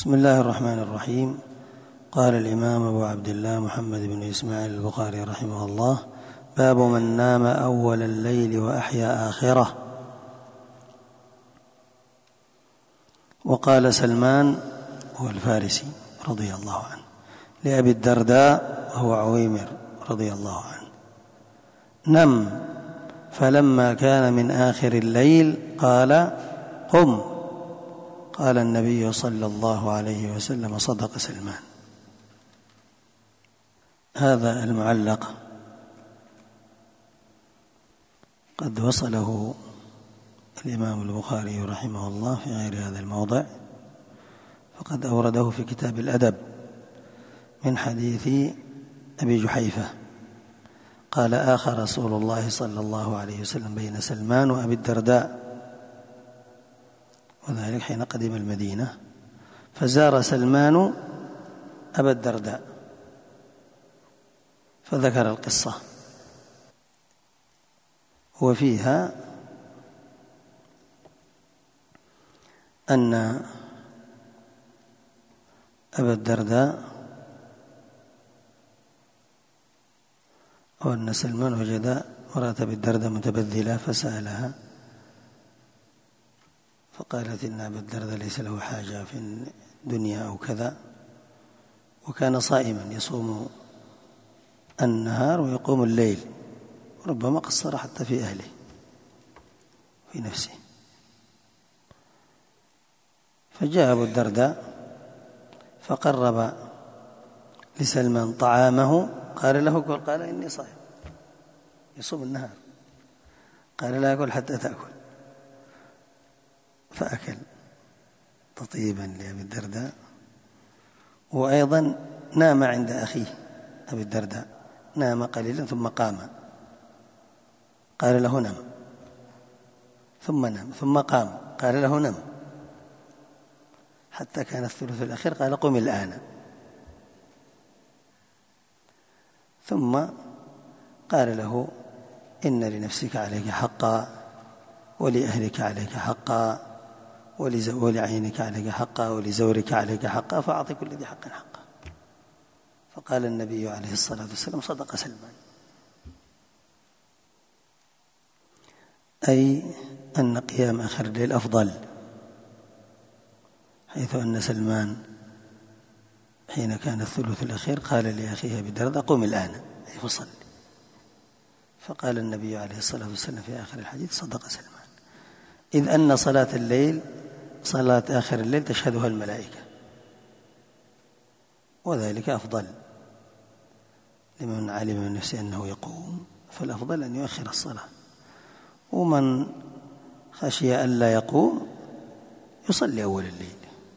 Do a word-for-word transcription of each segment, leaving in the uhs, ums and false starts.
بسم الله الرحمن الرحيم. قال الإمام أبو عبد الله محمد بن إسماعيل البخاري رحمه الله: باب من نام أول الليل وأحيا آخره. وقال سلمان هو الفارسي رضي الله عنه لأبي الدرداء وهو عويمر رضي الله عنه: نم، فلما كان من آخر الليل قال: قم. قال النبي صلى الله عليه وسلم: صدق سلمان. هذا المعلق قد وصله الإمام البخاري رحمه الله في غير هذا الموضع، فقد أورده في كتاب الأدب من حديث أبي جحيفة قال: آخى رسول الله صلى الله عليه وسلم بين سلمان وأبي الدرداء، وذلك حين قدم المدينة فزار سلمان أبا الدرداء فذكر القصة، وفيها أن أبا الدرداء أو أن سلمان وجد امرأة أبي الدرداء متبذلة فسألها فقالت إن أبا الدرداء ليس له حاجة في الدنيا أو كذا، وكان صائما يصوم النهار ويقوم الليل، ربما قصر حتى في أهله في نفسه. فجاء أبو الدرداء فقرب لسلمان طعامه، قال له: قل. قال: إني صائم، يصوم النهار. قال: لا أكل حتى تأكل. فأكل تطيبا لأبي الدرداء، وأيضا نام عند أخيه أبي الدرداء، نام قليلا ثم قام، قال له: نم، ثم نام، ثم قام، قال له: نم، حتى كان الثلث الأخير قال: قم الآن. ثم قال له: إن لنفسك عليك حقا، ولأهلك عليك حقا، ولعينك عليك حقا، ولزورك عليك حقا، فأعطي كل ذي حق حقا. فقال النبي عليه الصلاة والسلام: صدق سلمان، أي أن قيام آخر الليل أفضل، حيث أن سلمان حين كان الثلث الأخير قال لأخيه أبي الدرداء: قم الآن، أي فصل. فقال النبي عليه الصلاة والسلام في آخر الحديث: صدق سلمان، إذ أن صلاة الليل صلاة آخر الليل تشهدها الملائكة، وذلك أفضل لمن علم من نفسه أنه يقوم، فالأفضل أن يؤخر الصلاة، ومن خشي ألا يقوم يصلي أول الليل.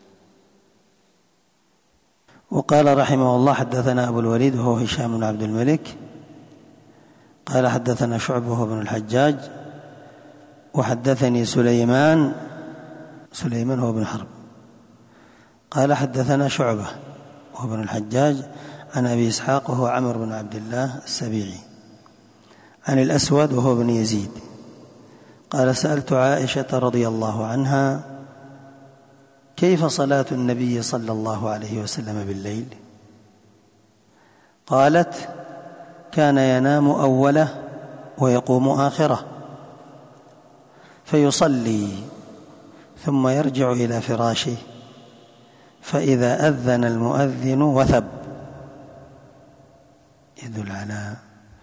وقال رحمه الله: حدثنا أبو الوليد وهو هشام بن عبد الملك قال: حدثنا شعبة وهو بن الحجاج، وحدثني سليمان سليمان هو بن حرب قال: حدثنا شعبة وهو بن الحجاج عن أبي إسحاق وهو عمرو بن عبد الله السبيعي عن الأسود وهو بن يزيد قال: سألت عائشة رضي الله عنها: كيف صلاة النبي صلى الله عليه وسلم بالليل؟ قالت: كان ينام أوله ويقوم آخره، فيصلي ثم يرجع إلى فراشه، فإذا أذن المؤذن وثب، يدل على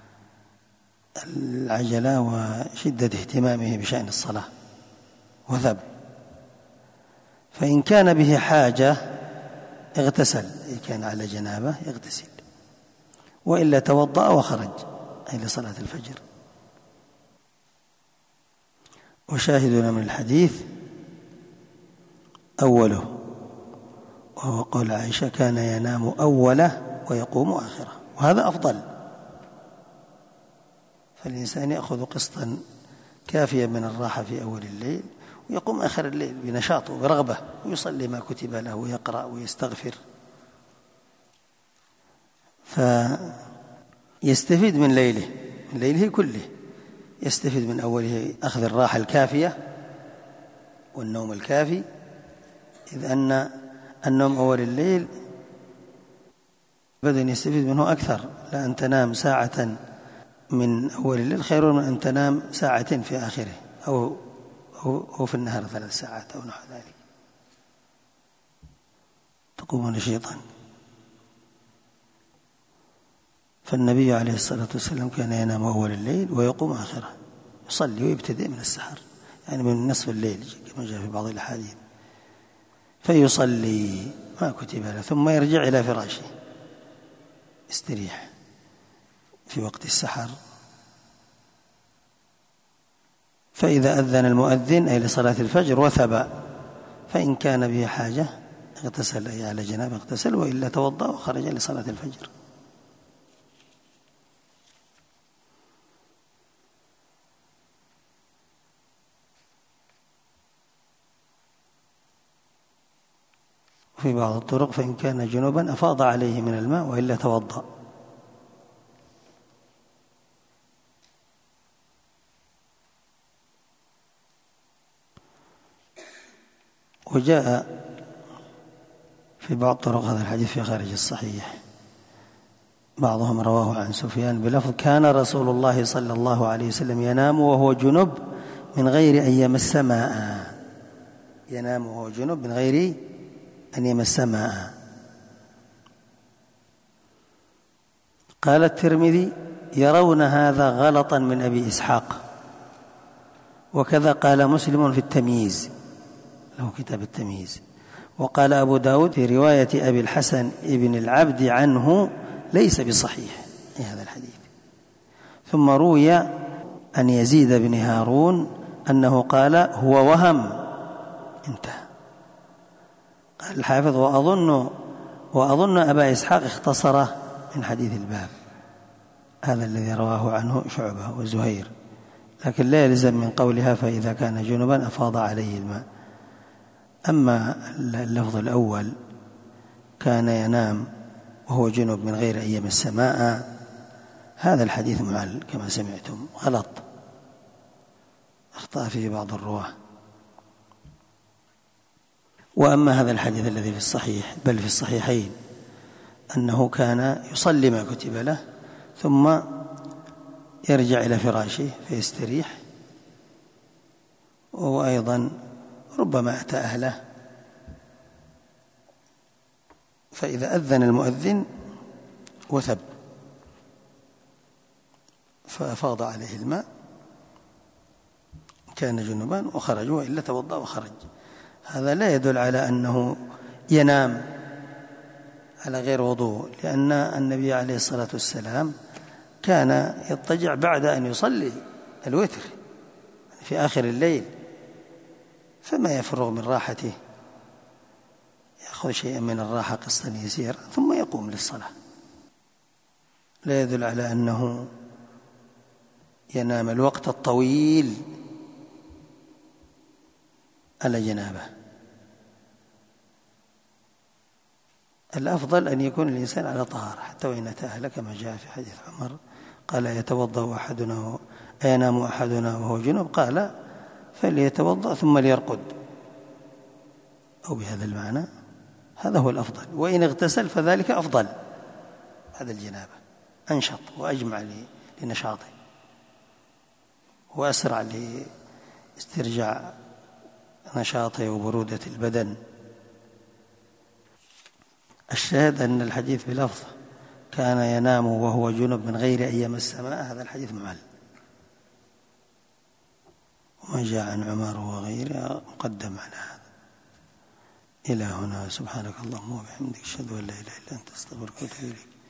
العجلة وشدة اهتمامه بشأن الصلاة، وثب، فإن كان به حاجة اغتسل، إن كان على جنابه يغتسل، وإلا توضأ وخرج، أي لصلاة الفجر. وشاهدنا من الحديث أوله، وهو قول عائشة: كان ينام أوله ويقوم آخره، وهذا أفضل، فالإنسان يأخذ قسطا كافيا من الراحة في أول الليل، ويقوم آخر الليل بنشاط وبرغبة، ويصلي ما كتب له ويقرأ ويستغفر، فيستفيد من ليله من ليله كله، يستفيد من أوله أخذ الراحة الكافية والنوم الكافي، إذ أن النوم أول الليل بدأ يستفيد منه أكثر، لأن تنام ساعة من أول الليل خير من أن تنام ساعة في آخره أو أو في النهار ثلاث ساعات أو نحو ذلك تقوم نشيطا. فالنبي عليه الصلاة والسلام كان ينام أول الليل ويقوم آخره، يصلي ويبتدئ من السحر، يعني من نصف الليل كما جاء في بعض الأحاديث، فيصلي ما كتب له ثم يرجع إلى فراشه يستريح في وقت السحر. فإذا أذن المؤذن أي لصلاة الفجر وثب، فإن كان به حاجة اغتسل أي على جنابه اغتسل، وإلا توضأ وخرج لصلاة الفجر. في بعض الطرق فإن كان جنوبا أفاض عليه من الماء وإلا توضأ. وجاء في بعض طرق هذا الحديث في خارج الصحيح، بعضهم رواه عن سفيان بلفظ كان رسول الله صلى الله عليه وسلم ينام وهو جنب من غير أن يمس ماء، ينام وهو جنب من غير أن يمس ماء. قال الترمذي يرون هذا غلطا من أبي إسحاق، وكذا قال مسلم في التمييز، له كتاب التمييز. وقال أبو داود في رواية أبي الحسن ابن العبد عنه ليس بصحيح أي هذا الحديث. ثم روي أن يزيد بن هارون أنه قال هو وهم، انتهى. قال الحافظ وأظن, وأظن أبا إسحاق اختصره من حديث الباب، هذا الذي رواه عنه شعبة وزهير، لكن لا يلزم من قولها فإذا كان جنبا أفاض عليه الماء. أما اللفظ الأول كان ينام وهو جنب من غير أن يمس ماء، هذا الحديث معل كما سمعتم غلط، أخطأ فيه بعض الرواه. وأما هذا الحديث الذي في الصحيح بل في الصحيحين أنه كان يصلي ما كتب له ثم يرجع إلى فراشه فيستريح، وأيضا ربما أتى أهله فإذا أذن المؤذن وثب فأفاض عليه الماء كان جنبا وخرج، وإلا توضأ وخرج. هذا لا يدل على أنه ينام على غير وضوء، لأن النبي عليه الصلاة والسلام كان يضطجع بعد أن يصلي الوتر في آخر الليل، فما يفرغ من راحته يأخذ شيئا من الراحة قسطا يسير ثم يقوم للصلاة. لا يدل على أنه ينام الوقت الطويل على جنابه. الأفضل أن يكون الإنسان على طهارة حتى وإن أتى كما جاء في حديث عمر قال يتوضأ أحدنا أينام أحدنا وهو جنب، قال فليتوضأ ثم ليرقد، أو بهذا المعنى. هذا هو الأفضل، وإن اغتسل فذلك أفضل بعد الجنابة، أنشط وأجمع لنشاطه وأسرع لاسترجاع نشاطه وبرودة البدن. الشاهد أن الحديث بلفظ كان ينام وهو جنب من غير أن يمس ماء، هذا الحديث معل. وما جاء عن عمر وغيره مقدم على هذا. إلى هنا، سبحانك اللهم وبحمدك أشهد أن لا إله إلا أنت أستغفرك وأتوب إليك.